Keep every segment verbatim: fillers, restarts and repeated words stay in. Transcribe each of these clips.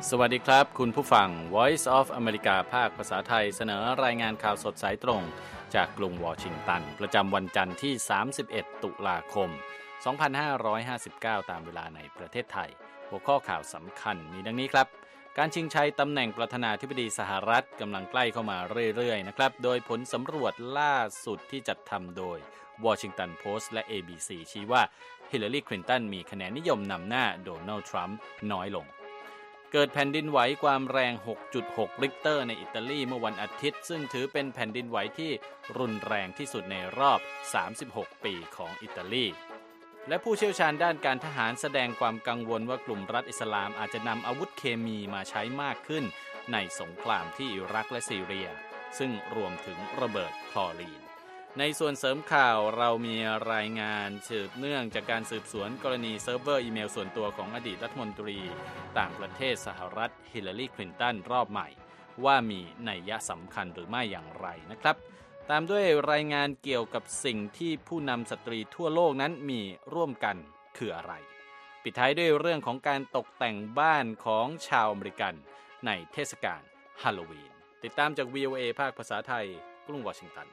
สวัสดีครับคุณผู้ฟัง Voice of America ภาคภาษาไทยเสนอรายงานข่าวสดสายตรงจากกรุงวอชิงตันประจำวันจันทร์ที่สามสิบเอ็ดตุลาคมสองพันห้าร้อยห้าสิบเก้าตามเวลาในประเทศไทยหัวข้อข่าวสำคัญมีดังนี้ครับการชิงชัยตำแหน่งประธานาธิบดีสหรัฐกำลังใกล้เข้ามาเรื่อยๆนะครับโดยผลสำรวจล่าสุดที่จัดทำโดย Washington Post และ เอ บี ซี ชี้ว่าฮิลลารีคลินตันมีคะแนนนิยมนำหน้าโดนัลด์ทรัมป์น้อยลงเกิดแผ่นดินไหวความแรง หกจุดหก ริกเตอร์ในอิตาลีเมื่อวันอาทิตย์ซึ่งถือเป็นแผ่นดินไหวที่รุนแรงที่สุดในรอบสามสิบหกปีของอิตาลีและผู้เชี่ยวชาญด้านการทหารแสดงความกังวลว่ากลุ่มรัฐอิสลามอาจจะนำอาวุธเคมีมาใช้มากขึ้นในสงครามที่อิรักและซีเรียซึ่งรวมถึงระเบิดคลอรีนในส่วนเสริมข่าวเรามีรายงานสืบเนื่องจากการสืบสวนกรณีเซิร์ฟเวอร์อีเมลส่วนตัวของอดีตรัฐมนตรีต่างประเทศสหรัฐฮิลลารีคลินตันรอบใหม่ว่ามีนัยสำคัญหรือไม่อย่างไรนะครับตามด้วยรายงานเกี่ยวกับสิ่งที่ผู้นำสตรีทั่วโลกนั้นมีร่วมกันคืออะไรปิดท้ายด้วยเรื่องของการตกแต่งบ้านของชาวอเมริกันในเทศกาลฮาโลวีนติดตามจาก วี โอ เอ ภาคภาษาไทยกรุงวอชิงตัน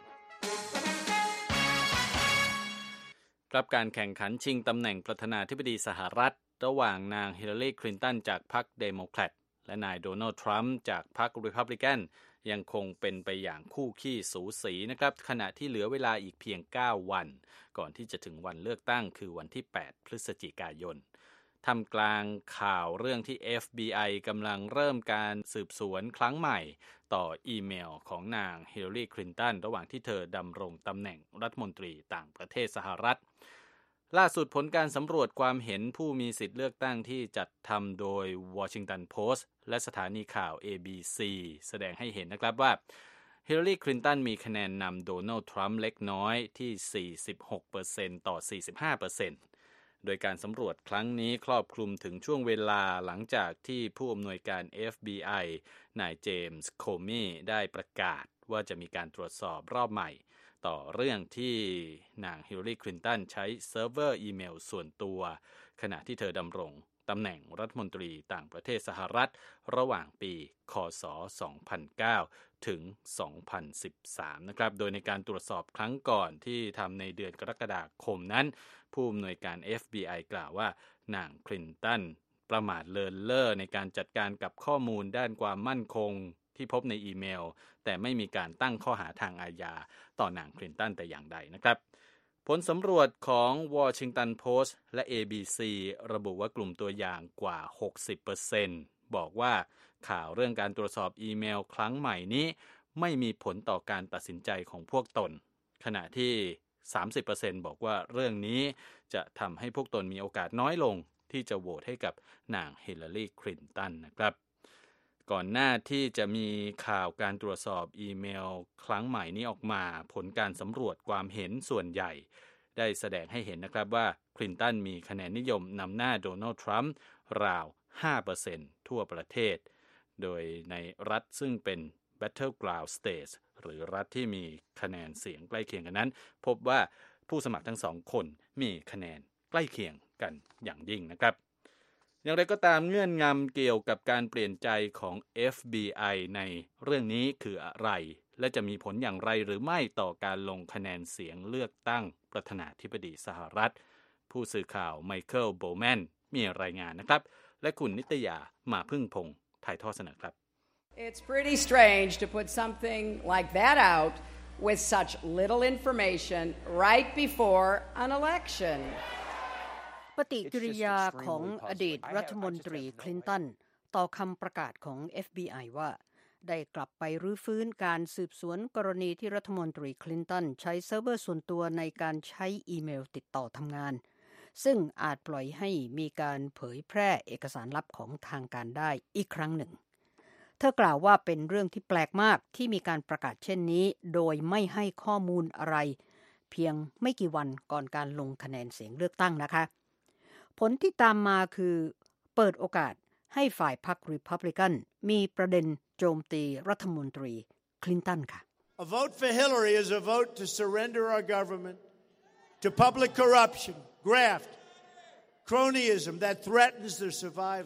ครับการแข่งขันชิงตำแหน่งประธานาธิบดีสหรัฐระหว่างนางฮิลลารีคลินตันจากพรรคเดโมแครตและนายโดนัลด์ทรัมป์จากพรรครีพับลิกันยังคงเป็นไปอย่างคู่ขี้สูสีนะครับขณะที่เหลือเวลาอีกเพียงเก้าวันก่อนที่จะถึงวันเลือกตั้งคือวันที่แปดพฤศจิกายนท่ามกลางข่าวเรื่องที่ เอฟ บี ไอ กำลังเริ่มการสืบสวนครั้งใหม่ต่ออีเมลของนางฮิลลารีคลินตันระหว่างที่เธอดำรงตำแหน่งรัฐมนตรีต่างประเทศสหรัฐล่าสุดผลการสำรวจความเห็นผู้มีสิทธิ์เลือกตั้งที่จัดทำโดย Washington Post และสถานีข่าว เอ บี ซี แสดงให้เห็นนะครับว่าฮิลลารีคลินตันมีคะแนนนำโดนัลด์ทรัมป์เล็กน้อยที่ สี่สิบหกเปอร์เซ็นต์ ต่อ สี่สิบห้าเปอร์เซ็นต์ โดยการสำรวจครั้งนี้ครอบคลุมถึงช่วงเวลาหลังจากที่ผู้อำนวยการ เอฟ บี ไอ นายเจมส์โคมี่ได้ประกาศว่าจะมีการตรวจสอบรอบใหม่ต่อเรื่องที่นางฮิลลารีคลินตันใช้เซิร์ฟเวอร์อีเมลส่วนตัวขณะที่เธอดำรงตำแหน่งรัฐมนตรีต่างประเทศสหรัฐระหว่างปีค.ศ. สองพันเก้าถึงสองพันสิบสามนะครับโดยในการตรวจสอบครั้งก่อนที่ทำในเดือนกรกฎาคมนั้นผู้อำนวยการ เอฟ บี ไอ กล่าวว่านางคลินตันประมาทเลินเล่อในการจัดการกับข้อมูลด้านความมั่นคงที่พบในอีเมลแต่ไม่มีการตั้งข้อหาทางอาญาต่อนางคลินตันแต่อย่างใดนะครับผลสำรวจของ Washington Post และ เอ บี ซี ระบุว่ากลุ่มตัวอย่างกว่า หกสิบเปอร์เซ็นต์ บอกว่าข่าวเรื่องการตรวจสอบอีเมลครั้งใหม่นี้ไม่มีผลต่อการตัดสินใจของพวกตนขณะที่ สามสิบเปอร์เซ็นต์ บอกว่าเรื่องนี้จะทำให้พวกตนมีโอกาสน้อยลงที่จะโหวตให้กับนางฮิลลารีคลินตันนะครับก่อนหน้าที่จะมีข่าวการตรวจสอบอีเมลครั้งใหม่นี้ออกมาผลการสำรวจความเห็นส่วนใหญ่ได้แสดงให้เห็นนะครับว่าคลินตันมีคะแนนนิยมนำหน้าโดนัลด์ทรัมป์ราว ห้าเปอร์เซ็นต์ ทั่วประเทศโดยในรัฐซึ่งเป็น Battleground States หรือรัฐที่มีคะแนนเสียงใกล้เคียงกันนั้นพบว่าผู้สมัครทั้งสองคนมีคะแนนใกล้เคียงกันอย่างยิ่งนะครับอย่างไรก็ตามเงื่อนงำเกี่ยวกับการเปลี่ยนใจของ เอฟ บี ไอ ในเรื่องนี้คืออะไรและจะมีผลอย่างไรหรือไม่ต่อการลงคะแนนเสียงเลือกตั้งประธานาธิบดีสหรัฐผู้สื่อข่าวไมเคิลโบแมนมีรายงานนะครับและคุณนิตยามาพึ่งพงษ์ถ่ายทอดเสนอครับ It's pretty strange to put something like that out with such little information right before an election ปฏิกิริยาของอดีตรัฐมนตรีคลินตันต่อคำประกาศของ เอฟ บี ไอ ว่าได้กลับไปรื้อฟื้นการสืบสวนกรณีที่รัฐมนตรีคลินตันใช้เซิร์ฟเวอร์ส่วนตัวในการใช้อีเมลติดต่อทำงานซึ่งอาจปล่อยให้มีการเผยแพร่เอกสารลับของทางการได้อีกครั้งหนึ่งเธอกล่าวว่าเป็นเรื่องที่แปลกมากที่มีการประกาศเช่นนี้โดยไม่ให้ข้อมูลอะไรเพียงไม่กี่วันก่อนการลงคะแนนเสียงเลือกตั้งนะคะผลที่ตามมาคือเปิดโอกาสให้ฝ่ายพรรครีพับลิกันมีประเด็นโจมตีรัฐมนตรีคลินตันค่ะ A vote for Hillary is a vote to surrender our government to public corruption, graft, cronyism that threatens their survival.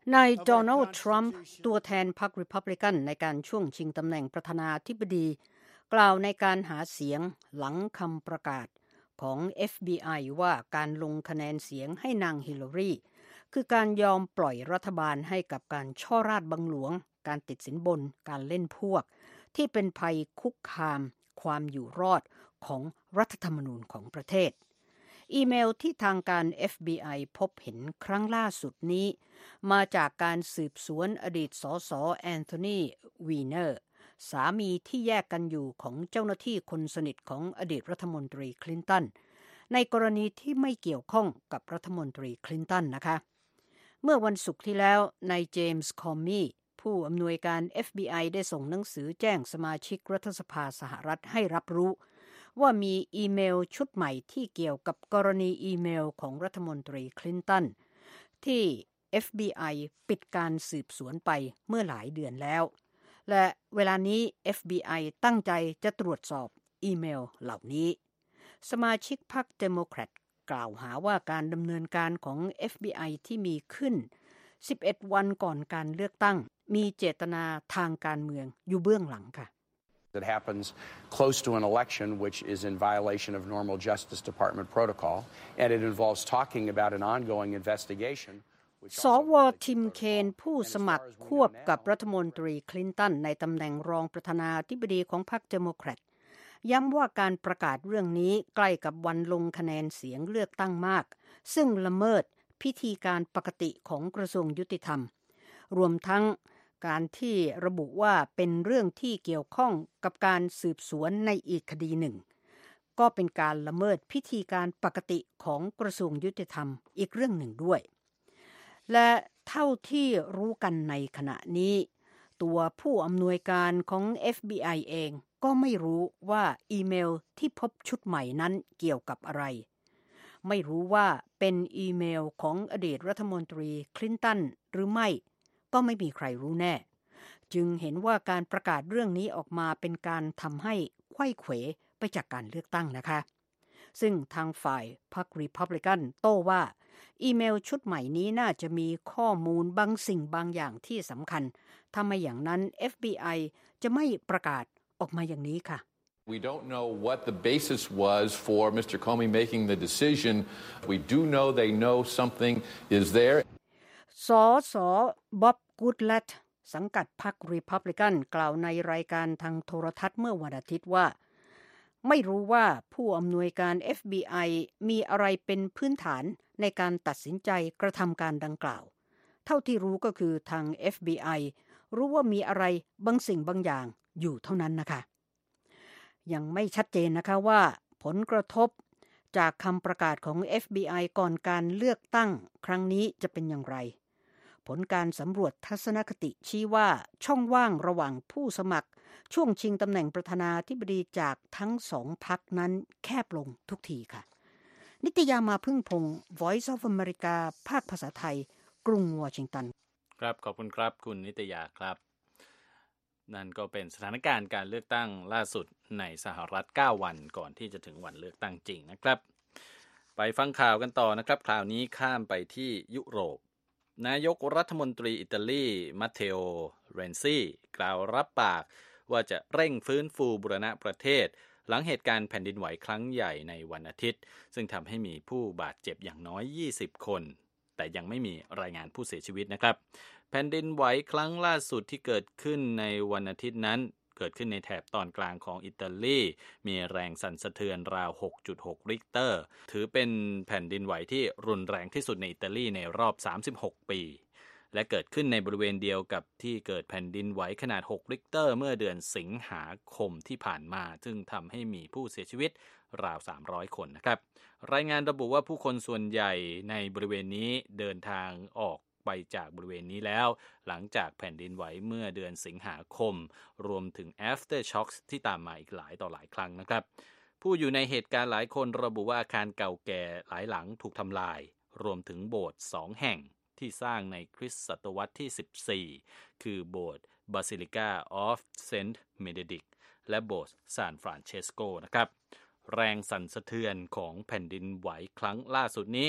นายโดนัลด์ทรัมป์ตัวแทนพรรครีพับลิกันในการช่วงชิงตำแหน่งประธานาธิบดีกล่าวในการหาเสียงหลังคำประกาศของ เอฟ บี ไอ ว่าการลงคะแนนเสียงให้นางฮิลลารีคือการยอมปล่อยรัฐบาลให้กับการช่อราชบังหลวงการติดสินบนการเล่นพวกที่เป็นภัยคุกคามความอยู่รอดของรัฐธรรมนูญของประเทศอีเมลที่ทางการ เอฟ บี ไอ พบเห็นครั้งล่าสุดนี้มาจากการสืบสวนอดีตสสแอนโทนีวีเนอร์สามีที่แยกกันอยู่ของเจ้าหน้าที่คนสนิทของอดีตรัฐมนตรีคลินตันในกรณีที่ไม่เกี่ยวข้องกับรัฐมนตรีคลินตันนะคะเมื่อวันศุกร์ที่แล้วนายเจมส์คอมมี่ผู้อำนวยการ เอฟ บี ไอ ได้ส่งหนังสือแจ้งสมาชิกรัฐสภาสหรัฐให้รับรู้ว่ามีอีเมลชุดใหม่ที่เกี่ยวกับกรณีอีเมลของรัฐมนตรีคลินตันที่ เอฟ บี ไอ ปิดการสืบสวนไปเมื่อหลายเดือนแล้วและเวลานี้ เอฟ บี ไอ ตั้งใจจะตรวจสอบอีเมลเหล่านี้สมาชิกพรรคเดโมแครตกล่าวหาว่าการดำเนินการของ เอฟ บี ไอ ที่มีขึ้นสิบเอ็ดวันก่อนการเลือกตั้งมีเจตนาทางการเมืองอยู่เบื้องหลังค่ะ That happens close to an election, which is in violation of normal Justice Department protocol, and it involves talking about an ongoing investigation. สวทิมเคนผู้สมัครควบกับรัฐมนตรีคลินตันในตำแหน่งรองประธานาธิบดีของพรรคเดโมแครตย้ำว่าการประกาศเรื่องนี้ใกล้กับวันลงคะแนนเสียงเลือกตั้งมากซึ่งละเมิดพิธีการปกติของกระทรวงยุติธรรมรวมทั้งการที่ระบุว่าเป็นเรื่องที่เกี่ยวข้องกับการสืบสวนในอีกคดีหนึ่งก็เป็นการละเมิดพิธีการปกติของกระทรวงยุติธรรมอีกเรื่องหนึ่งด้วยและเท่าที่รู้กันในขณะนี้ตัวผู้อำนวยการของ เอฟ บี ไอ เองก็ไม่รู้ว่าอีเมลที่พบชุดใหม่นั้นเกี่ยวกับอะไรไม่รู้ว่าเป็นอีเมลของอดีตรัฐมนตรีคลินตันหรือไม่ก็ไม่มีใครรู้แน่จึงเห็นว่าการประกาศเรื่องนี้ออกมาเป็นการทำให้ไขว้เขวไปจากการเลือกตั้งนะคะซึ่งทางฝ่ายพรรครีพับลิกันโต้ว่าอีเมลชุดใหม่นี้น่าจะมีข้อมูลบางสิ่งบางอย่างที่สำคัญถ้าไม่อย่างนั้น เอฟ บี ไอ จะไม่ประกาศออกมาอย่างนี้ค่ะ We don't know what the basis was for Mister Comey making the decision. We do know they know something is there. สสบ๊อบกูดแลตสังกัดพรรครีพับลิกันกล่าวในรายการทางโทรทัศน์เมื่อวันอาทิตย์ว่าไม่รู้ว่าผู้อำนวยการ เอฟ บี ไอ มีอะไรเป็นพื้นฐานในการตัดสินใจกระทำการดังกล่าวเท่าที่รู้ก็คือทาง เอฟ บี ไอ รู้ว่ามีอะไรบางสิ่งบางอย่างอยู่เท่านั้นนะคะยังไม่ชัดเจนนะคะว่าผลกระทบจากคำประกาศของ เอฟ บี ไอ ก่อนการเลือกตั้งครั้งนี้จะเป็นอย่างไรผลการสำรวจทัศนคติชี้ว่าช่องว่างระหว่างผู้สมัครช่วงชิงตำแหน่งประธานาธิบดีจากทั้งสองพรรคนั้นแคบลงทุกทีค่ะนิตยามาพึ่งพงศ์ Voice of America ภาคภาษาไทยกรุงวอชิงตันครับขอบคุณครับคุณนิตยาครับนั่นก็เป็นสถานการณ์การเลือกตั้งล่าสุดในสหรัฐเก้าวันก่อนที่จะถึงวันเลือกตั้งจริงนะครับไปฟังข่าวกันต่อนะครับคราวนี้ข้ามไปที่ยุโรปนายกรัฐมนตรีอิตาลีมัตเตโอ เรนซี่กล่าวรับปากว่าจะเร่งฟื้นฟูบูรณะประเทศหลังเหตุการณ์แผ่นดินไหวครั้งใหญ่ในวันอาทิตย์ซึ่งทำให้มีผู้บาดเจ็บอย่างน้อยยี่สิบคนแต่ยังไม่มีรายงานผู้เสียชีวิตนะครับแผ่นดินไหวครั้งล่าสุดที่เกิดขึ้นในวันอาทิตย์นั้นเกิดขึ้นในแถบตอนกลางของอิตาลีมีแรงสั่นสะเทือนราว หกจุดหก ริกเตอร์ถือเป็นแผ่นดินไหวที่รุนแรงที่สุดในอิตาลีในรอบสามสิบหกปีและเกิดขึ้นในบริเวณเดียวกับที่เกิดแผ่นดินไหวขนาดหกริกเตอร์เมื่อเดือนสิงหาคมที่ผ่านมาซึ่งทำให้มีผู้เสียชีวิตราวสามร้อยคนนะครับรายงานระบุว่าผู้คนส่วนใหญ่ในบริเวณนี้เดินทางออกไปจากบริเวณนี้แล้วหลังจากแผ่นดินไหวเมื่อเดือนสิงหาคมรวมถึง after shocks ที่ตามมาอีกหลายต่อหลายครั้งนะครับผู้อยู่ในเหตุการณ์หลายคนระบุว่าอาคารเก่าแก่หลายหลังถูกทำลายรวมถึงโบสถ์สองแห่งที่สร้างในคริสตศตวรรษที่สิบสี่คือโบสถ์ Basilica of Saint Benedict และโบสถ์ซานฟรานเชสโกนะครับแรงสั่นสะเทือนของแผ่นดินไหวครั้งล่าสุดนี้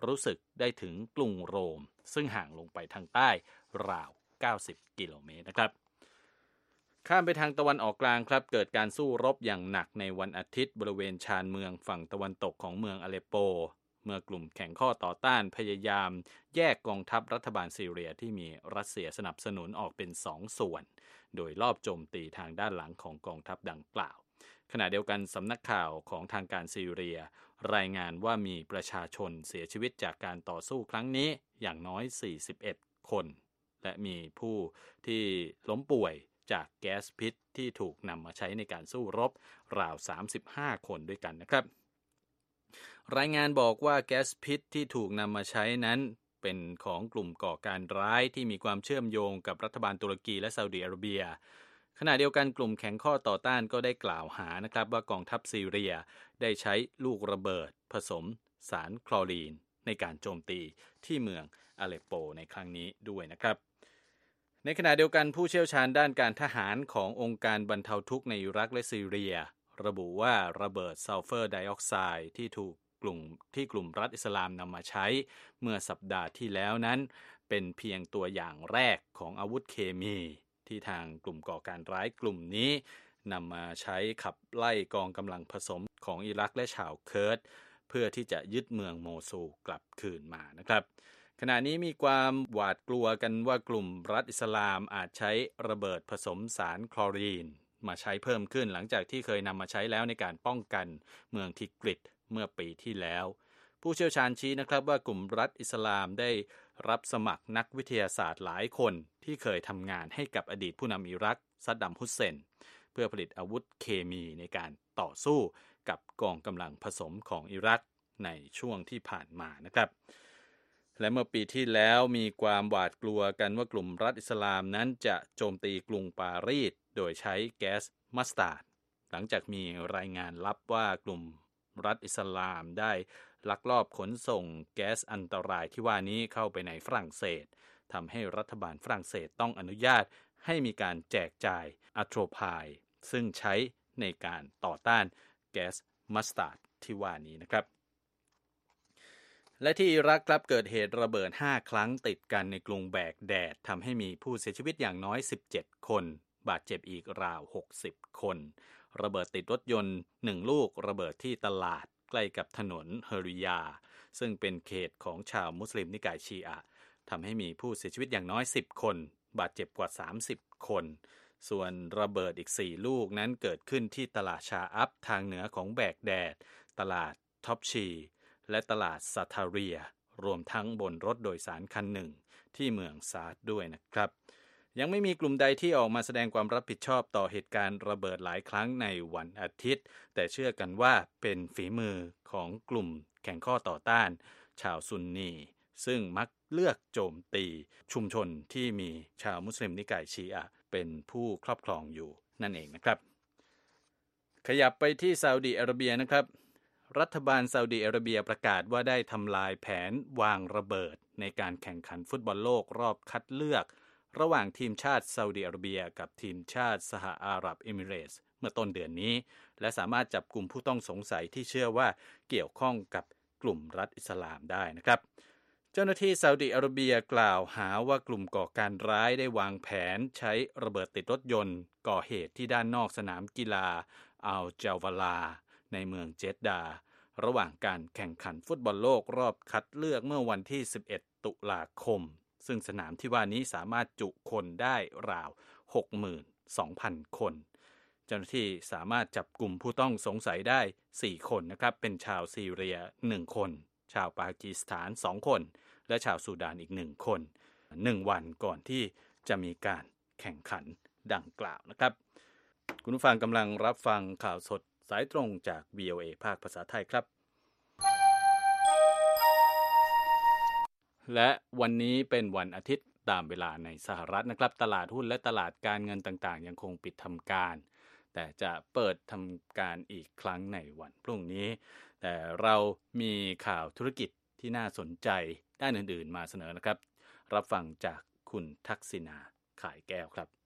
รู้สึกได้ถึงกรุงโรมซึ่งห่างลงไปทางใต้ราวเก้าสิบกิโลเมตรนะครับข้ามไปทางตะวันออกกลางครับเกิดการสู้รบอย่างหนักในวันอาทิตย์บริเวณชานเมืองฝั่งตะวันตกของเมืองอเลปโปเมื่อกลุ่มแข่งข้อต่อต้านพยายามแยกกองทัพรัฐบาลซีเรียที่มีรัสเซียสนับสนุนออกเป็นสองส่วนโดยลอบโจมตีทางด้านหลังของกองทัพดังกล่าวขณะเดียวกันสำนักข่าวของทางการซีเรียรายงานว่ามีประชาชนเสียชีวิตจากการต่อสู้ครั้งนี้อย่างน้อยสี่สิบเอ็ดคนและมีผู้ที่ล้มป่วยจากแก๊สพิษที่ถูกนำมาใช้ในการสู้รบราวสามสิบห้าคนด้วยกันนะครับรายงานบอกว่าแก๊สพิษที่ถูกนำมาใช้นั้นเป็นของกลุ่มก่อการร้ายที่มีความเชื่อมโยงกับรัฐบาลตุรกีและซาอุดิอาระเบียขณะเดียวกันกลุ่มแข่งข้อต่อต้านก็ได้กล่าวหานะครับว่ากองทัพซีเรียได้ใช้ลูกระเบิดผสมสารคลอรีนในการโจมตีที่เมืองอเลปโปในครั้งนี้ด้วยนะครับในขณะเดียวกันผู้เชี่ยวชาญด้านการทหารขององค์การบรรเทาทุกข์ในอิรักและซีเรียระบุว่าระเบิดซัลเฟอร์ไดออกไซด์ที่ถูกกลุ่มที่กลุ่มรัฐอิสลามนำมาใช้เมื่อสัปดาห์ที่แล้วนั้นเป็นเพียงตัวอย่างแรกของอาวุธเคมีที่ทางกลุ่มก่อการร้ายกลุ่มนี้นำมาใช้ขับไล่กองกำลังผสมของอิรักและชาวเคิร์ดเพื่อที่จะยึดเมืองโมซูลกลับคืนมานะครับขณะนี้มีความหวาดกลัวกันว่ากลุ่มรัฐอิสลามอาจใช้ระเบิดผสมสารคลอรีนมาใช้เพิ่มขึ้นหลังจากที่เคยนำมาใช้แล้วในการป้องกันเมืองทิกริตเมื่อปีที่แล้วผู้เชี่ยวชาญชี้นะครับว่ากลุ่มรัฐอิสลามได้รับสมัครนักวิทยาศาสตร์หลายคนที่เคยทำงานให้กับอดีตผู้นำอิรักซัดดัมฮุสเซนเพื่อผลิตอาวุธเคมีในการต่อสู้กับกองกำลังผสมของอิรักในช่วงที่ผ่านมานะครับและเมื่อปีที่แล้วมีความหวาดกลัวกันว่ากลุ่มรัฐอิสลามนั้นจะโจมตีกรุงปารีสโดยใช้แก๊สมัสตาร์ดหลังจากมีรายงานลับว่ากลุ่มรัฐอิสลามได้ลักลอบขนส่งแก๊สอันตรายที่ว่านี้เข้าไปในฝรั่งเศสทำให้รัฐบาลฝรั่งเศสต้องอนุญาตให้มีการแจกจ่ายอะโทรไพด์ซึ่งใช้ในการต่อต้านแก๊สมัสตาร์ดที่ว่านี้นะครับและที่อิรักครับเกิดเหตุระเบิดห้าครั้งติดกันในกรุงแบกแดดทำให้มีผู้เสียชีวิตอย่างน้อยสิบเจ็ดคนบาดเจ็บอีกราวหกสิบคนระเบิดติดรถยนต์หนึ่งลูกระเบิดที่ตลาดใกล้กับถนนเฮริยาซึ่งเป็นเขตของชาวมุสลิมนิกายชีอะห์ทำให้มีผู้เสียชีวิตอย่างน้อยสิบคนบาดเจ็บกว่าสามสิบคนส่วนระเบิดอีกสี่ลูกนั้นเกิดขึ้นที่ตลาดชาอัพทางเหนือของแบกแดดตลาดท็อปชีและตลาดซาทาเรียรวมทั้งบนรถโดยสารคันหนึ่งที่เมืองซาดด้วยนะครับยังไม่มีกลุ่มใดที่ออกมาแสดงความรับผิดชอบต่อเหตุการณ์ระเบิดหลายครั้งในวันอาทิตย์แต่เชื่อกันว่าเป็นฝีมือของกลุ่มแข่งข้อต่อต้านชาวซุนนีซึ่งมักเลือกโจมตีชุมชนที่มีชาวมุสลิมนิกายชีอะห์เป็นผู้ครอบครองอยู่นั่นเองนะครับขยับไปที่ซาอุดิอาระเบียนะครับรัฐบาลซาอุดิอาระเบียประกาศว่าได้ทำลายแผนวางระเบิดในการแข่งขันฟุตบอลโลกรอบคัดเลือกระหว่างทีมชาติซาอุดิอาระเบียกับทีมชาติสหอาหรับเอมิเรตส์เมื่อต้นเดือนนี้และสามารถจับกลุ่มผู้ต้องสงสัยที่เชื่อว่าเกี่ยวข้องกับกลุ่มรัฐอิสลามได้นะครับเจ้าหน้าที่ซาอุดิอาระเบียกล่าวหาว่ากลุ่มก่อการร้ายได้วางแผนใช้ระเบิดติดรถยนต์ก่อเหตุที่ด้านนอกสนามกีฬาอัลจาวาลาในเมืองเจดดาระหว่างการแข่งขันฟุตบอลโลกรอบคัดเลือกเมื่อวันที่สิบเอ็ดตุลาคมซึ่งสนามที่ว่านี้สามารถจุคนได้ราว หกหมื่นสองพัน คนเจ้าหน้าที่สามารถจับกลุ่มผู้ต้องสงสัยได้สี่คนนะครับเป็นชาวซีเรียหนึ่งคนชาวปากีสถานสองคนและชาวซูดานอีกหนึ่งคนหนึ่งวันก่อนที่จะมีการแข่งขันดังกล่าวนะครับคุณผู้ฟังกำลังรับฟังข่าวสดสายตรงจาก วี โอ เอ ภาคภาษาไทยครับและวันนี้เป็นวันอาทิตย์ตามเวลาในสหรัฐนะครับตลาดหุ้นและตลาดการเงินต่างๆยังคงปิดทำการแต่จะเปิดทำการอีกครั้งในวันพรุ่งนี้แต่เรามีข่าวธุรกิจที่น่าสนใจด้านอื่นๆมาเสนอนะครับรับฟังจากคุณทักษิณาขายแก้วครับ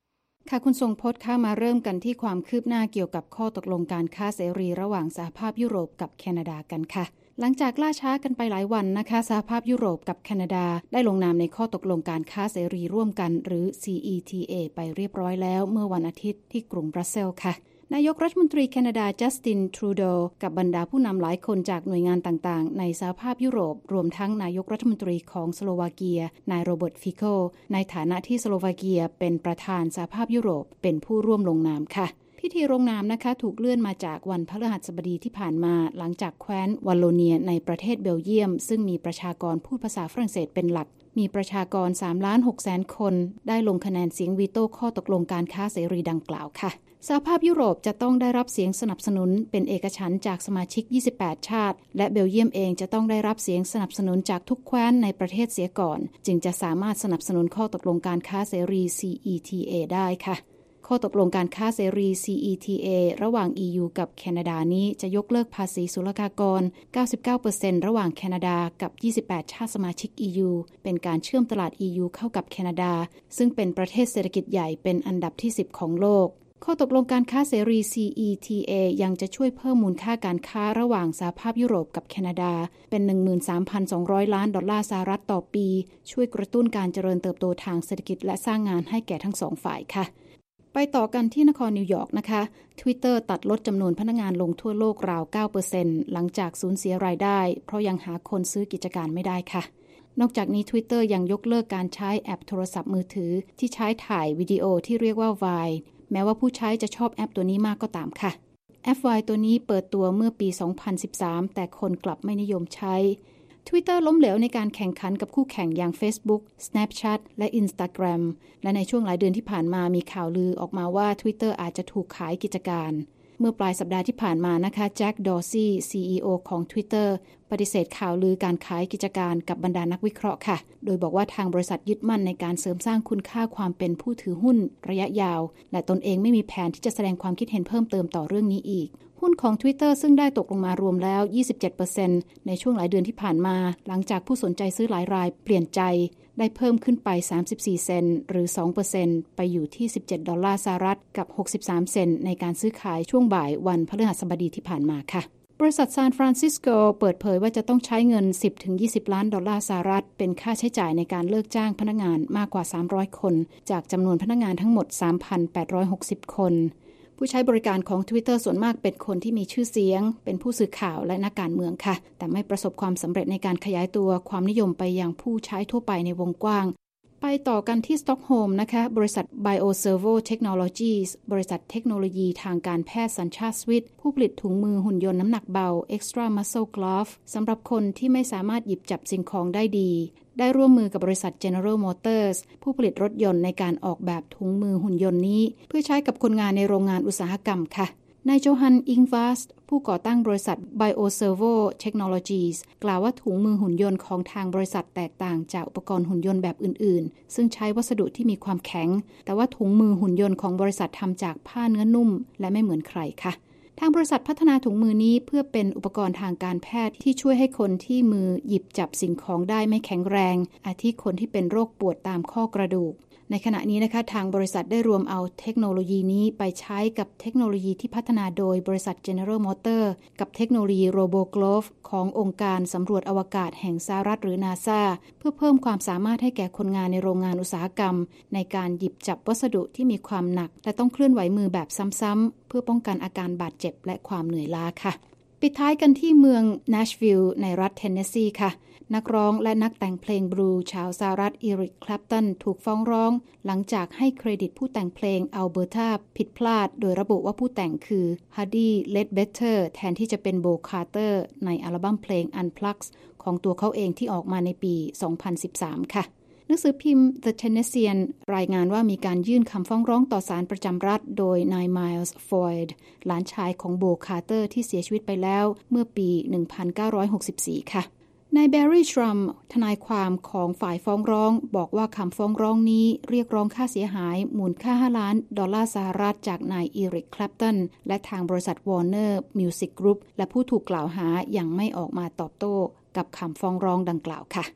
ค่ะคุณทรงพจน์คะมาเริ่มกันที่ความคืบหน้าเกี่ยวกับข้อตกลงการค้าเสรีระหว่างสหภาพยุโรปกับแคนาดากันค่ะหลังจากล่าช้ากันไปหลายวันนะคะสหภาพยุโรปกับแคนาดาได้ลงนามในข้อตกลงการค้าเสรีร่วมกันหรือ ซี อี ที เอ ไปเรียบร้อยแล้วเมื่อวันอาทิตย์ที่กรุงบรัสเซลส์ค่ะนายกรัฐมนตรีแคนาดาจัสตินทรูโดกับบรรดาผู้นำหลายคนจากหน่วยงานต่างๆในสหภาพยุโรปรวมทั้งนายกรัฐมนตรีของสโลวาเกียนายโรเบิร์ตฟิโกในฐานะที่สโลวาเกียเป็นประธานสหภาพยุโรปเป็นผู้ร่วมลงนามค่ะพิธีลงนามนะคะถูกเลื่อนมาจากวันพฤหัสบดีที่ผ่านมาหลังจากแคว้นวัลโลเนียในประเทศเบลเยียมซึ่งมีประชากรพูดภาษาฝรั่งเศสเป็นหลักมีประชากร สามล้านหกแสน คนได้ลงคะแนนเสียงวีโต้ข้อตกลงการค้าเสรีดังกล่าวค่ะสหภาพยุโรปจะต้องได้รับเสียงสนับสนุนเป็นเอกฉันท์จากสมาชิกยี่สิบแปดชาติและเบลเยียมเองจะต้องได้รับเสียงสนับสนุนจากทุกแคว้นในประเทศเสียก่อนจึงจะสามารถสนับสนุนข้อตกลงการค้าเสรี ซี อี ที เอ ได้ค่ะข้อตกลงการค้าเสรี ซี อี ที เอ ระหว่าง อี ยู กับแคนาดานี้จะยกเลิกภาษีศุลกากร เก้าสิบเก้าเปอร์เซ็นต์ ระหว่างแคนาดากับยี่สิบแปดชาติสมาชิก อี ยู เป็นการเชื่อมตลาด อี ยู เข้ากับแคนาดาซึ่งเป็นประเทศเศรษฐกิจใหญ่เป็นอันดับที่สิบของโลกข้อตกลงการค้าเสรี ซี อี ที เอ ยังจะช่วยเพิ่มมูลค่าการค้าระหว่างสหภาพยุโรปกับแคนาดาเป็น หนึ่งหมื่นสามพันสองร้อย ล้านดอลลาร์สหรัฐต่อปีช่วยกระตุ้นการเจริญเติบโตทางเศรษฐกิจและสร้างงานให้แก่ทั้งสองฝ่ายค่ะไปต่อกันที่นครนิวยอร์กนะคะ Twitter ตัดลดจำนวนพนักงานลงทั่วโลกราว เก้าเปอร์เซ็นต์ หลังจากสูญเสียรายได้เพราะยังหาคนซื้อกิจการไม่ได้ค่ะนอกจากนี้ Twitter ยังยกเลิกการใช้แอปโทรศัพท์มือถือที่ใช้ถ่ายวิดีโอที่เรียกว่า Vine แม้ว่าผู้ใช้จะชอบแอปตัวนี้มากก็ตามค่ะแอป Vine ตัวนี้เปิดตัวเมื่อปี สองพันสิบสาม แต่คนกลับไม่นิยมใช้ Twitter ล้มเหลวในการแข่งขันกับคู่แข่งอย่าง Facebook, Snapchat และ Instagram และในช่วงหลายเดือนที่ผ่านมามีข่าวลือออกมาว่า Twitter อาจจะถูกขายกิจการเมื่อปลายสัปดาห์ที่ผ่านมานะคะแจ็คดอร์ซี่ ซี อี โอ ของ Twitter ปฏิเสธข่าวลือการขายกิจการกับบรรดานักวิเคราะห์ค่ะโดยบอกว่าทางบริษัทยึดมั่นในการเสริมสร้างคุณค่าความเป็นผู้ถือหุ้นระยะยาวและตนเองไม่มีแผนที่จะแสดงความคิดเห็นเพิ่มเติมต่อเรื่องนี้อีกหุ้นของ Twitter ซึ่งได้ตกลงมารวมแล้ว ยี่สิบเจ็ดเปอร์เซ็นต์ ในช่วงหลายเดือนที่ผ่านมาหลังจากผู้สนใจซื้อหลายรายเปลี่ยนใจได้เพิ่มขึ้นไปสามสิบสี่เซนต์หรือ สองเปอร์เซ็นต์ ไปอยู่ที่สิบเจ็ดดอลลาร์สหรัฐกับหกสิบสามเซนต์ในการซื้อขายช่วงบ่ายวันพฤหัสบดีที่ผ่านมาค่ะบริษัทซานฟรานซิสโกเปิดเผยว่าจะต้องใช้เงิน สิบถึงยี่สิบ ล้านดอลลาร์สหรัฐเป็นค่าใช้จ่ายในการเลิกจ้างพนักงานมากกว่าสามร้อยคนจากจำนวนพนักงานทั้งหมด สามพันแปดร้อยหกสิบ คนผู้ใช้บริการของ Twitter ส่วนมากเป็นคนที่มีชื่อเสียงเป็นผู้สื่อข่าวและนักการเมืองค่ะแต่ไม่ประสบความสำเร็จในการขยายตัวความนิยมไปยังผู้ใช้ทั่วไปในวงกว้างไปต่อกันที่สต็อกโฮล์มนะคะบริษัท BioServo Technologies บริษัทเทคโนโลยีทางการแพทย์สัญชาติสวิสผู้ผลิตถุงมือหุ่นยนต์น้ำหนักเบา Extra Muscle Glove สำหรับคนที่ไม่สามารถหยิบจับสิ่งของได้ดีได้ร่วมมือกับบริษัท General Motors ผู้ผลิตรถยนต์ในการออกแบบถุงมือหุ่นยนต์นี้เพื่อใช้กับคนงานในโรงงานอุตสาหกรรมค่ะนายโจฮัน อิงวัสผู้ก่อตั้งบริษัท BioServo Technologies กล่าวว่าถุงมือหุ่นยนต์ของทางบริษัทแตกต่างจากอุปกรณ์หุ่นยนต์แบบอื่นๆซึ่งใช้วัสดุที่มีความแข็งแต่ว่าถุงมือหุ่นยนต์ของบริษัททำจากผ้าเนื้อนุ่มและไม่เหมือนใครค่ะทางบริษัทพัฒนาถุงมือนี้เพื่อเป็นอุปกรณ์ทางการแพทย์ที่ช่วยให้คนที่มือหยิบจับสิ่งของได้ไม่แข็งแรงอาทิคนที่เป็นโรคปวดตามข้อกระดูกในขณะนี้นะคะทางบริษัทได้รวมเอาเทคโนโลยีนี้ไปใช้กับเทคโนโลยีที่พัฒนาโดยบริษัท General Motors กับเทคโนโลยี RoboGlove ขององค์การสำรวจอวกาศแห่งสหรัฐหรือ NASA เพื่อเพิ่มความสามารถให้แก่คนงานในโรงงานอุตสาหกรรมในการหยิบจับวัสดุที่มีความหนักและต้องเคลื่อนไหวมือแบบซ้ำๆเพื่อป้องกันอาการบาดเจ็บและความเหนื่อยล้าค่ะปิดท้ายกันที่เมือง Nashville ในรัฐเทนเนสซีค่ะนักร้องและนักแต่งเพลงบลูชาวสหรัฐอีริก แคลปตันถูกฟ้องร้องหลังจากให้เครดิตผู้แต่งเพลงอัลเบอร์ตาผิดพลาดโดยระบุว่าผู้แต่งคือฮัดดี้ เลดเบเตอร์แทนที่จะเป็นโบ คาร์เตอร์ในอัลบั้มเพลง Unplugged ของตัวเขาเองที่ออกมาในปี สองพันสิบสาม ค่ะหนังสือพิมพ์ The Tennessean รายงานว่ามีการยื่นคำฟ้องร้องต่อศาลประจำรัฐโดยนายไมล์ส์ ฟอยด์หลานชายของโบ คาร์เตอร์ที่เสียชีวิตไปแล้วเมื่อปี หนึ่งพันเก้าร้อยหกสิบสี่ ค่ะนายแบร์รี่ ทรัมป์ทนายความของฝ่ายฟ้องร้องบอกว่าคำฟ้องร้องนี้เรียกร้องค่าเสียหายมูลค่าห้าล้านดอลลาร์สหรัฐจากนายอีริก แคลปตันและทางบริษัท Warner Music Group และผู้ถูกกล่าวหายังไม่ออกมาตอบโต้กับคำฟ้องร้องดังกล่าวค่ะ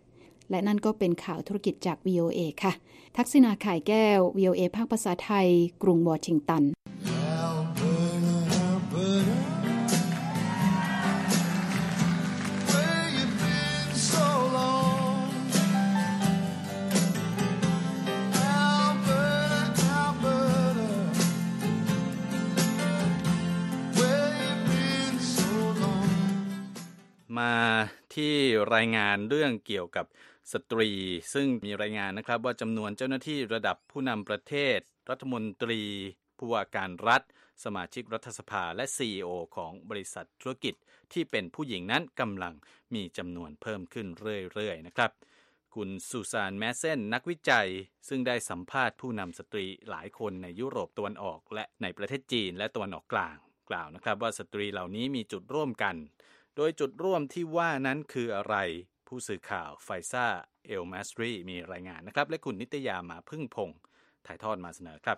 และนั่นก็เป็นข่าวธุรกิจจาก วี โอ เอ ค่ะทักษิณาข่ายแก้ว วี โอ เอ ภาคภาษาไทยกรุงวอชิงตันมาที่รายงานเรื่องเกี่ยวกับสตรีซึ่งมีรายงานนะครับว่าจำนวนเจ้าหน้าที่ระดับผู้นำประเทศรัฐมนตรีผู้ว่าการรัฐสมาชิกรัฐสภาและ ซี อี โอ ของบริษัทธุรกิจที่เป็นผู้หญิงนั้นกำลังมีจำนวนเพิ่มขึ้นเรื่อยๆนะครับคุณซูซานแมสเซนนักวิจัยซึ่งได้สัมภาษณ์ผู้นำสตรีหลายคนในยุโรปตะวันออกและในประเทศจีนและตะวันออกกลางกล่าวนะครับว่าสตรีเหล่านี้มีจุดร่วมกันโดยจุดร่วมที่ว่านั้นคืออะไรผู้สื่อข่าวไฟซ่าเอลมาสตรีมีรายงานนะครับและคุณนิตยามาพึ่งพงษ์ถ่ายทอดมาเสนอครับ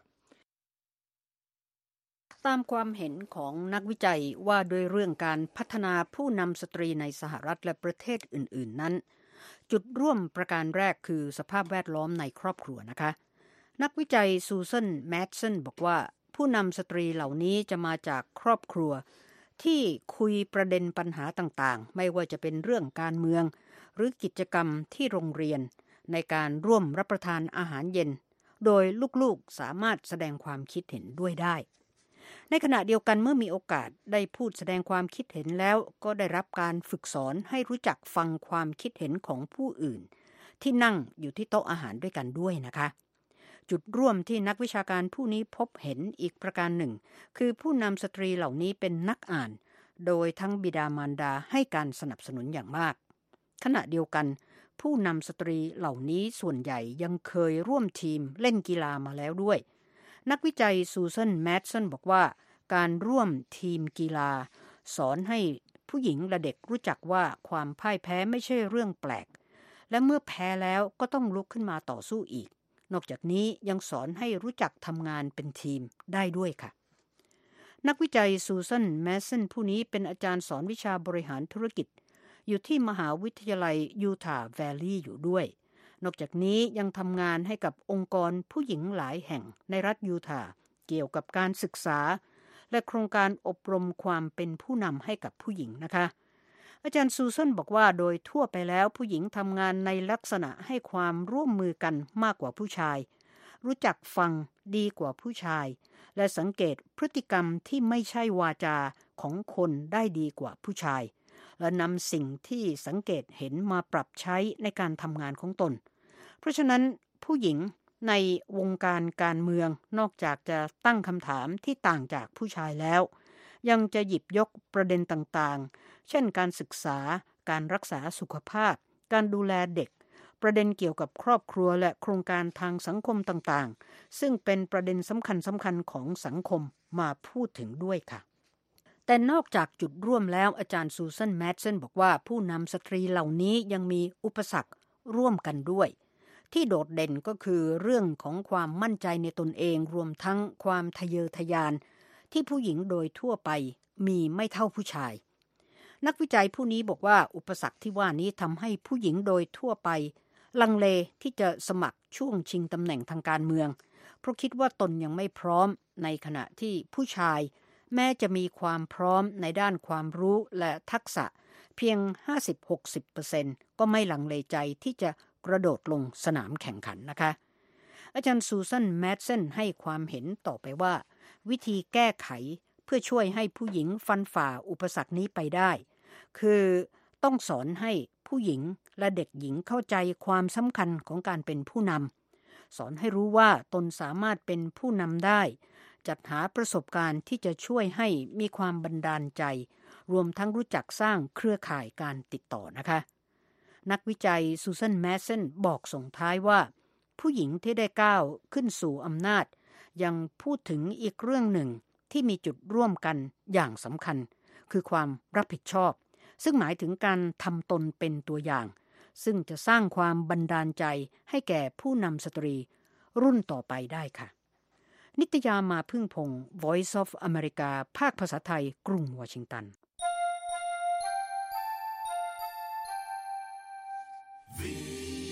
ตามความเห็นของนักวิจัยว่าโดยเรื่องการพัฒนาผู้นำสตรีในสหรัฐและประเทศอื่นๆนั้นจุดร่วมประการแรกคือสภาพแวดล้อมในครอบครัวนะคะนักวิจัยซูซานแมดสันบอกว่าผู้นำสตรีเหล่านี้จะมาจากครอบครัวที่คุยประเด็นปัญหาต่างๆไม่ว่าจะเป็นเรื่องการเมืองหรือกิจกรรมที่โรงเรียนในการร่วมรับประทานอาหารเย็นโดยลูกๆสามารถแสดงความคิดเห็นด้วยได้ในขณะเดียวกันเมื่อมีโอกาสได้พูดแสดงความคิดเห็นแล้วก็ได้รับการฝึกสอนให้รู้จักฟังความคิดเห็นของผู้อื่นที่นั่งอยู่ที่โต๊ะอาหารด้วยกันด้วยนะคะจุดร่วมที่นักวิชาการผู้นี้พบเห็นอีกประการหนึ่งคือผู้นำสตรีเหล่านี้เป็นนักอ่านโดยทั้งบิดามารดาให้การสนับสนุนอย่างมากขณะเดียวกันผู้นำสตรีเหล่านี้ส่วนใหญ่ยังเคยร่วมทีมเล่นกีฬามาแล้วด้วยนักวิจัยซูซานแมดสันบอกว่าการร่วมทีมกีฬาสอนให้ผู้หญิงและเด็กรู้จักว่าความพ่ายแพ้ไม่ใช่เรื่องแปลกและเมื่อแพ้แล้วก็ต้องลุกขึ้นมาต่อสู้อีกนอกจากนี้ยังสอนให้รู้จักทำงานเป็นทีมได้ด้วยค่ะนักวิจัยซูซานแมสสันผู้นี้เป็นอาจารย์สอนวิชาบริหารธุรกิจอยู่ที่มหาวิทยาลัยยูทาห์แวลลีย์อยู่ด้วยนอกจากนี้ยังทำงานให้กับองค์กรผู้หญิงหลายแห่งในรัฐยูทาห์เกี่ยวกับการศึกษาและโครงการอบรมความเป็นผู้นำให้กับผู้หญิงนะคะอาจารย์ซูซานบอกว่าโดยทั่วไปแล้วผู้หญิงทำงานในลักษณะให้ความร่วมมือกันมากกว่าผู้ชายรู้จักฟังดีกว่าผู้ชายและสังเกตพฤติกรรมที่ไม่ใช่วาจาของคนได้ดีกว่าผู้ชายและนำสิ่งที่สังเกตเห็นมาปรับใช้ในการทำงานของตนเพราะฉะนั้นผู้หญิงในวงการการเมืองนอกจากจะตั้งคำถามที่ต่างจากผู้ชายแล้วยังจะหยิบยกประเด็นต่างๆเช่นการศึกษาการรักษาสุขภาพการดูแลเด็กประเด็นเกี่ยวกับครอบครัวและโครงการทางสังคมต่างๆซึ่งเป็นประเด็นสำคัญสำคัญของสังคมมาพูดถึงด้วยค่ะแต่นอกจากจุดร่วมแล้วอาจารย์ซูซานแมดสันบอกว่าผู้นำสตรีเหล่านี้ยังมีอุปสรรคร่วมกันด้วยที่โดดเด่นก็คือเรื่องของความมั่นใจในตนเองรวมทั้งความทะเยอทะยานที่ผู้หญิงโดยทั่วไปมีไม่เท่าผู้ชายนักวิจัยผู้นี้บอกว่าอุปสรรคที่ว่านี้ทำให้ผู้หญิงโดยทั่วไปลังเลที่จะสมัครช่วงชิงตำแหน่งทางการเมืองเพราะคิดว่าตนยังไม่พร้อมในขณะที่ผู้ชายแม้จะมีความพร้อมในด้านความรู้และทักษะเพียง ห้าสิบถึงหกสิบเปอร์เซ็นต์ ก็ไม่ลังเลใจที่จะกระโดดลงสนามแข่งขันนะคะอาจารย์ซูซานแมดสันให้ความเห็นต่อไปว่าวิธีแก้ไขเพื่อช่วยให้ผู้หญิงฟันฝ่าอุปสรรคนี้ไปได้คือต้องสอนให้ผู้หญิงและเด็กหญิงเข้าใจความสำคัญของการเป็นผู้นำสอนให้รู้ว่าตนสามารถเป็นผู้นำได้จัดหาประสบการณ์ที่จะช่วยให้มีความบันดาลใจรวมทั้งรู้จักสร้างเครือข่ายการติดต่อนะคะนักวิจัยซูซานแมสสันบอกส่งท้ายว่าผู้หญิงที่ได้ก้าวขึ้นสู่อำนาจยังพูดถึงอีกเรื่องหนึ่งที่มีจุดร่วมกันอย่างสำคัญคือความรับผิดชอบซึ่งหมายถึงการทำตนเป็นตัวอย่างซึ่งจะสร้างความบันดาลใจให้แก่ผู้นำสตรีรุ่นต่อไปได้ค่ะนิตยามาพึ่งพงศ์ Voice of America ภาคภาษาไทยกรุงวอชิงตัน V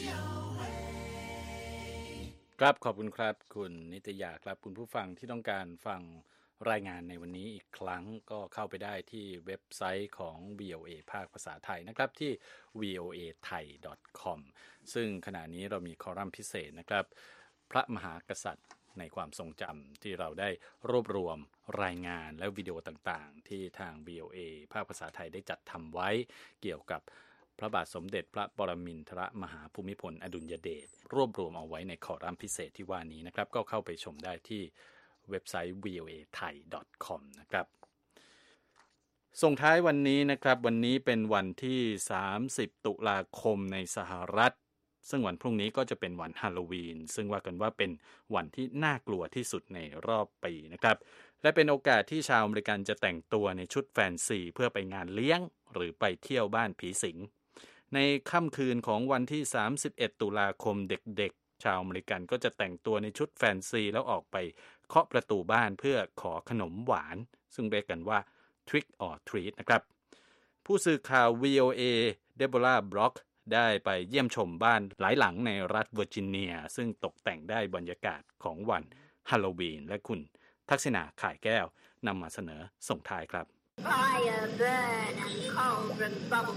ครับขอบคุณครับคุณนิตยาครับคุณผู้ฟังที่ต้องการฟังรายงานในวันนี้อีกครั้งก็เข้าไปได้ที่เว็บไซต์ของ วี โอ เอ ภาคภาษาไทยนะครับที่ วี โอ เอ ไทย ดอท คอม ซึ่งขณะนี้เรามีคอลัมน์พิเศษนะครับพระมหากษัตริย์ในความทรงจำที่เราได้รวบรวมรายงานและวิดีโอต่างๆที่ทาง วี โอ เอ ภาคภาษาไทยได้จัดทำไว้เกี่ยวกับพระบาทสมเด็จพระปรมินทรมหาภูมิพลอดุลยเดชรวบรวมเอาไว้ในคอลัมน์พิเศษที่ว่านี้นะครับก็เข้าไปชมได้ที่เว็บไซต์ วี โอ เอ ไทย ดอท คอม นะครับส่งท้ายวันนี้นะครับวันนี้เป็นวันที่สามสิบตุลาคมในสหรัฐซึ่งวันพรุ่งนี้ก็จะเป็นวันฮาโลวีนซึ่งว่ากันว่าเป็นวันที่น่ากลัวที่สุดในรอบปีนะครับและเป็นโอกาสที่ชาวอเมริกันจะแต่งตัวในชุดแฟนซีเพื่อไปงานเลี้ยงหรือไปเที่ยวบ้านผีสิงในค่ำคืนของวันที่สามสิบเอ็ดตุลาคมเด็กๆชาวอเมริกันก็จะแต่งตัวในชุดแฟนซีแล้วออกไปเคาะประตูบ้านเพื่อขอขนมหวานซึ่งเรียกกันว่า Trick or Treat นะครับผู้สื่อข่าว วี โอ เอ เดโบราห์ บล็อกได้ไปเยี่ยมชมบ้านหลายหลังในรัฐเวอร์จิเนียซึ่งตกแต่งได้บรรยากาศของวันฮาโลวีนและคุณทักษิณาข่ายแก้วนำมาเสนอส่งท้ายครับ Fire, burn and cauldron bubble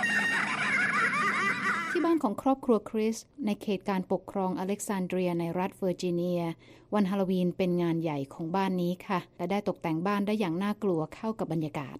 ที่บ้านของครอบครัวคริสในเขตการปกครองอเล็กซานเดรียในรัฐเวอร์จิเนียวันฮาโลวีนเป็นงานใหญ่ของบ้านนี้ค่ะและได้ตกแต่งบ้านได้อย่างน่ากลัวเข้ากับบรรยากาศ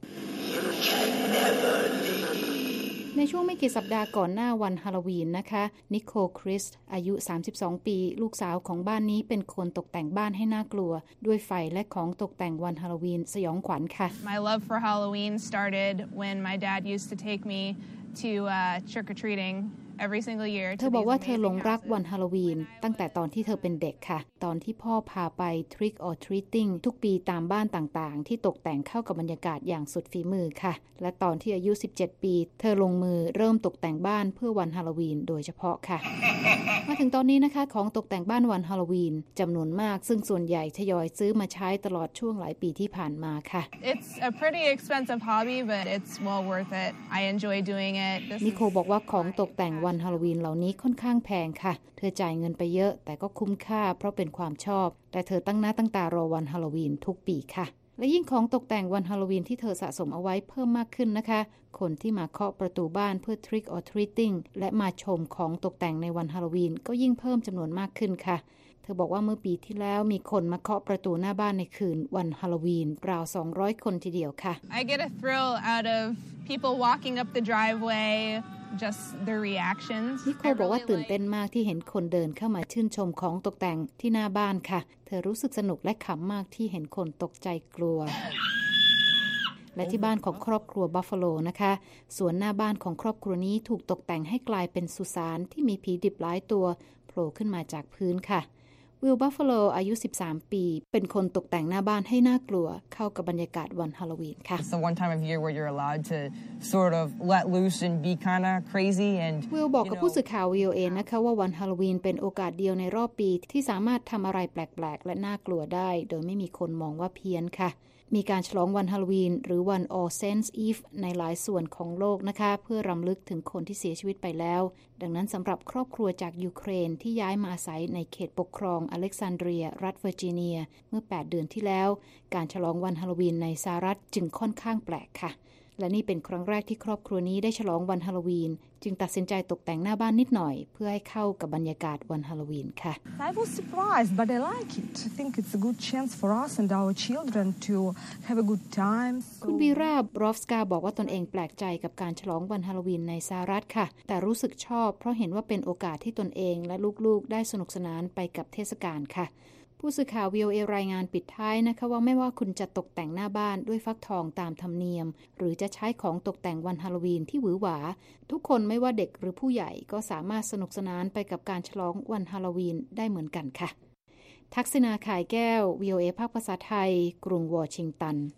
ในช่วงไม่กี่สัปดาห์ก่อนหน้าวันฮาโลวีนนะคะนิโคลคริสอายุสามสิบสองปีลูกสาวของบ้านนี้เป็นคนตกแต่งบ้านให้น่ากลัวด้วยไฟและของตกแต่งวันฮาโลวีนสยองขวัญค่ะ My love for Halloween started when my dad used to take me to uh, trick or treating every single year เธอบอกว่าเธอหลงรักวันฮาโลวีนตั้งแต่ตอนที่เธอเป็นเด็กค่ะตอนที่พ่อพาไป Trick or Treating ทุกปีตามบ้านต่างๆที่ตกแต่งเข้ากับบรรยากาศอย่างสุดฝีมือค่ะและตอนที่อายุสิบเจ็ดปีเธอลงมือเริ่มตกแต่งบ้านเพื่อวันฮาโลวีนโดยเฉพาะค่ะ มาถึงตอนนี้นะคะของตกแต่งบ้านวันฮาโลวีนจำนวนมากซึ่งส่วนใหญ่ทยอยซื้อมาใช้ตลอดช่วงหลายปีที่ผ่านมาค่ะ It's a pretty expensive hobby but it's well worth it I enjoy doing it นิโคลบอกว่าของตกแต่งวันฮาโลวีนเหล่านี้ค่อนข้างแพงค่ะเธอจ่ายเงินไปเยอะแต่ก็คุ้มค่าเพราะเป็นความชอบแต่เธอตั้งหน้าตั้งตารอวันฮาโลวีนทุกปีค่ะและยิ่งของตกแต่งวันฮาโลวีนที่เธอสะสมเอาไว้เพิ่มมากขึ้นนะคะคนที่มาเคาะประตูบ้านเพื่อ Trick or Treating และมาชมของตกแต่งในวันฮาโลวีนก็ยิ่งเพิ่มจำนวนมากขึ้นค่ะเธอบอกว่าเมื่อปีที่แล้วมีคนมาเคาะประตูหน้าบ้านในคืนวันฮาโลวีนราวสองร้อยคนทีเดียวค่ะ I get a thrill out of people walking up the driveway just their reactions นิโคลบอกว่าตื่นเต้นมากที่เห็นคนเดินเข้ามาชื่นชมของตกแต่งที่หน้าบ้านค่ะเธอรู้สึกสนุกและขำมากที่เห็นคนตกใจกลัวและที่บ้านของครอบครัวบัฟฟาโลนะคะสวนหน้าบ้านของครอบครัวนี้ถูกตกแต่งให้กลายเป็นสุสานที่มีผีดิบหลายตัวโผล่ขึ้นมาจากพื้นค่ะวิลบัฟฟาโลอายุสิบสามปีเป็นคนตกแต่งหน้าบ้านให้น่ากลัวเข้ากับบรรยากาศวันฮาโลวีนค่ะ It's the one time of year where you're allowed to sort of let loose and be kind of crazy and วิลบอกกับผู้สื่อข่าว วี โอ เอ นะคะว่าวันฮาโลวีนเป็นโอกาสเดียวในรอบปีที่สามารถทำอะไรแปลกๆและน่ากลัวได้โดยไม่มีคนมองว่าเพี้ยนค่ะมีการฉลองวันฮาโลวีนหรือวัน All Saints Eve ในหลายส่วนของโลกนะคะเพื่อรำลึกถึงคนที่เสียชีวิตไปแล้วดังนั้นสำหรับครอบครัวจากยูเครนที่ย้ายมาอาศัยในเขตปกครองอเล็กซานเดรียรัฐเวอร์จิเนียเมื่อแปดเดือนที่แล้วการฉลองวันฮาโลวีนในสหรัฐจึงค่อนข้างแปลกค่ะและนี่เป็นครั้งแรกที่ครอบครัวนี้ได้ฉลองวันฮาโลวีนจึงตัดสินใจตกแต่งหน้าบ้านนิดหน่อยเพื่อให้เข้ากับบรรยากาศวันฮาโลวีนค่ะ I was surprised but I like it I think it's a good chance for us and our children to have a good time คุณวีราบรอฟสกาบอกว่าตนเองแปลกใจกับการฉลองวันฮาโลวีนในสหรัฐค่ะแต่รู้สึกชอบเพราะเห็นว่าเป็นโอกาสที่ตนเองและลูกๆได้สนุกสนานไปกับเทศกาลค่ะผู้สื่อข่าว วี โอ เอ รายงานปิดท้ายนะคะว่าไม่ว่าคุณจะตกแต่งหน้าบ้านด้วยฟักทองตามธรรมเนียมหรือจะใช้ของตกแต่งวันฮาโลวีนที่หวือหวาทุกคนไม่ว่าเด็กหรือผู้ใหญ่ก็สามารถสนุกสนานไปกับการฉลองวันฮาโลวีนได้เหมือนกันค่ะทักษิณาข่ายแก้ว วี โอ เอ ภาคภาษาไทยกรุงวอชิงตัน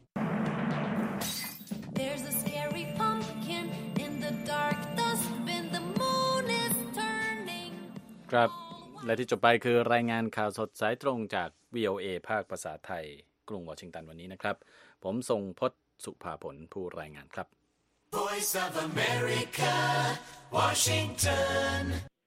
ครับและที่จบไปคือรายงานข่าวสดสายตรงจาก วี โอ เอ ภาคภาษาไทยกรุงวอชิงตันวันนี้นะครับผมทรงพจน์สุภาผลผู้รายงานครับ Voice of America Washington